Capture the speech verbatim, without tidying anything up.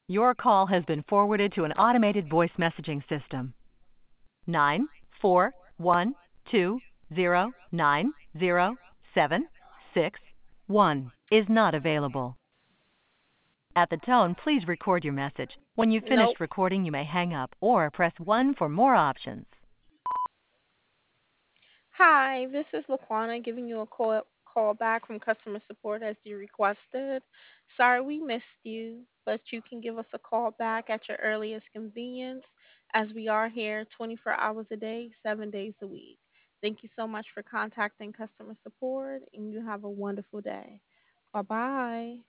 Your call has been forwarded to an automated voice messaging system. Nine four one two zero nine zero seven six one is not available. At the tone, please record your message. When you've Nope. finished recording, you may hang up or press one for more options. Hi, this is Laquana giving you a call call back from customer support as you requested. Sorry we missed you, but you can give us a call back at your earliest convenience as we are here twenty-four hours a day, seven days a week. Thank you so much for contacting customer support and you have a wonderful day. Bye-bye.